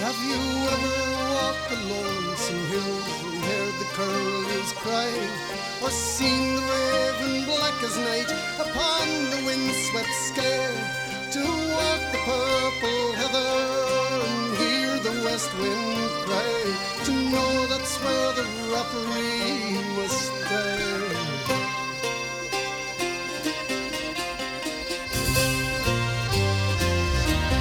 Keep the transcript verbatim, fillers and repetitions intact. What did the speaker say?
Have you ever walked the lonesome hills and heard the curlews cry, or seen the raven black as night upon the windswept sky? To walk the purple heather and hear the west wind cry, to know that's where the rapparee